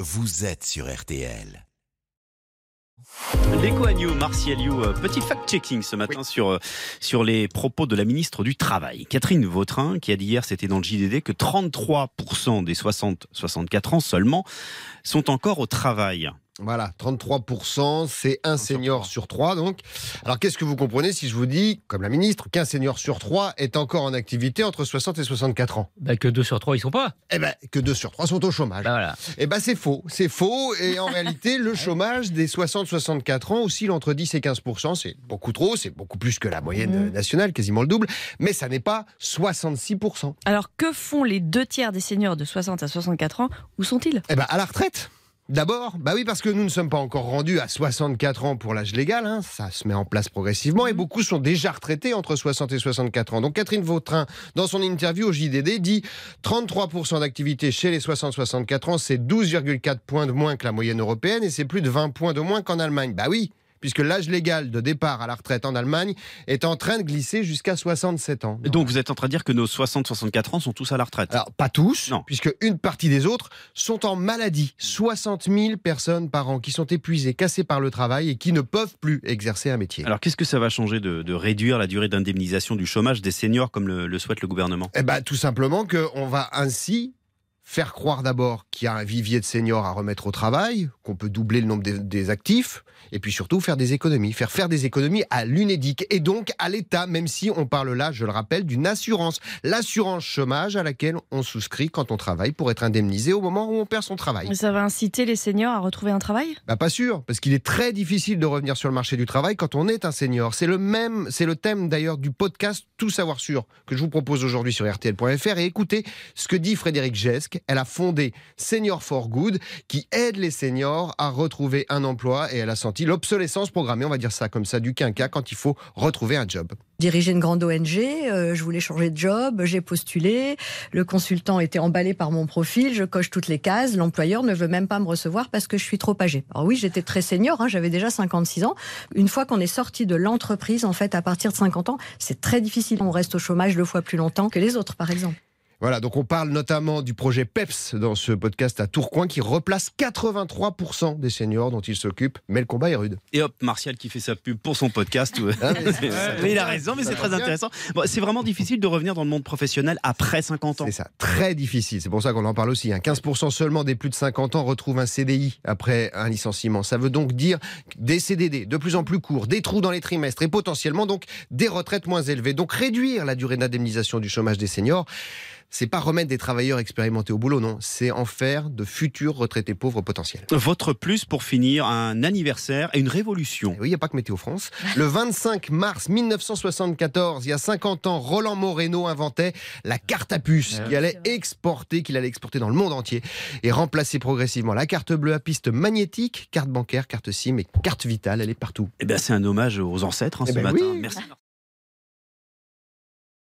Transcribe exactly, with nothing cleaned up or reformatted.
vous êtes sur R T L. L'écho agneau, Martial You, petit fact-checking ce matin oui. sur, sur les propos de la ministre du Travail, Catherine Vautrin, qui a dit hier, c'était dans le J D D, que trente-trois pour cent des soixante à soixante-quatre ans seulement sont encore au travail. Voilà, trente-trois pour cent, c'est un senior sur trois donc. Alors qu'est-ce que vous comprenez si je vous dis, comme la ministre, qu'un senior sur trois est encore en activité entre soixante et soixante-quatre ans? Bah que deux sur trois ils sont pas. Eh ben que deux sur trois sont au chômage. Bah voilà. Eh ben c'est faux, c'est faux et en réalité le chômage des soixante à soixante-quatre ans oscille entre dix et quinze pour cent, c'est beaucoup trop, c'est beaucoup plus que la moyenne mmh. nationale, quasiment le double, mais ça n'est pas soixante-six pour cent. Alors que font les deux tiers des seniors de soixante à soixante-quatre ans? Où sont-ils? Eh ben à la retraite. D'abord, bah oui, parce que nous ne sommes pas encore rendus à soixante-quatre ans pour l'âge légal, hein, ça se met en place progressivement, et beaucoup sont déjà retraités entre soixante et soixante-quatre ans. Donc Catherine Vautrin, dans son interview au J D D, dit trente-trois pour cent d'activité chez les soixante à soixante-quatre ans, c'est douze virgule quatre points de moins que la moyenne européenne, et c'est plus de vingt points de moins qu'en Allemagne. Bah oui, puisque l'âge légal de départ à la retraite en Allemagne est en train de glisser jusqu'à soixante-sept ans. Et donc vous êtes en train de dire que nos soixante à soixante-quatre ans sont tous à la retraite? Alors pas tous, non. puisque une partie des autres sont en maladie. soixante mille personnes par an qui sont épuisées, cassées par le travail et qui ne peuvent plus exercer un métier. Alors qu'est-ce que ça va changer de, de réduire la durée d'indemnisation du chômage des seniors comme le, le souhaite le gouvernement? Eh ben, tout simplement qu'on va ainsi faire croire d'abord qu'il y a un vivier de seniors à remettre au travail, qu'on peut doubler le nombre des, des actifs, et puis surtout faire des économies, faire faire des économies à l'Unédic et donc à l'État, même si on parle là, je le rappelle, d'une assurance, l'assurance chômage à laquelle on souscrit quand on travaille pour être indemnisé au moment où on perd son travail. Mais ça va inciter les seniors à retrouver un travail? Bah pas sûr, parce qu'il est très difficile de revenir sur le marché du travail quand on est un senior. C'est le même, c'est le thème d'ailleurs du podcast Tout savoir sûr que je vous propose aujourd'hui sur R T L point F R, et écoutez ce que dit Frédéric Gesque. Elle a fondé Senior for Good qui aide les seniors à retrouver un emploi, et elle a senti l'obsolescence programmée, on va dire ça comme ça, du quinquennat quand il faut retrouver un job. Diriger une grande O N G, euh, je voulais changer de job, j'ai postulé, le consultant était emballé par mon profil, je coche toutes les cases, l'employeur ne veut même pas me recevoir parce que je suis trop âgée. Alors oui, j'étais très senior, hein, j'avais déjà cinquante-six ans. Une fois qu'on est sorti de l'entreprise, en fait, à partir de cinquante ans, c'est très difficile. On reste au chômage deux fois plus longtemps que les autres, par exemple. Voilà, donc on parle notamment du projet PEPS dans ce podcast à Tourcoing qui replace quatre-vingt-trois pour cent des seniors dont il s'occupe, mais le combat est rude. Et hop, Martial qui fait sa pub pour son podcast. Ah, mais mais il a raison, mais c'est très intéressant. Bon, c'est vraiment difficile de revenir dans le monde professionnel après cinquante ans. C'est ça, très difficile. C'est pour ça qu'on en parle aussi. Hein. quinze pour cent seulement des plus de cinquante ans retrouvent un C D I après un licenciement. Ça veut donc dire des C D D de plus en plus courts, des trous dans les trimestres et potentiellement donc des retraites moins élevées. Donc réduire la durée d'indemnisation du chômage des seniors, c'est pas remettre des travailleurs expérimentés au boulot, non. C'est en faire de futurs retraités pauvres potentiels. Votre plus, pour finir, un anniversaire et une révolution. Et oui, il n'y a pas que Météo France. Le vingt-cinq mars mille neuf cent soixante-quatorze, il y a cinquante ans, Roland Moreno inventait la carte à puce qu'il allait exporter, qu'il allait exporter dans le monde entier et remplacer progressivement la carte bleue à piste magnétique, carte bancaire, carte SIM et carte vitale. Elle est partout. Eh bien, c'est un hommage aux ancêtres hein, eh ce ben matin. Oui. Merci.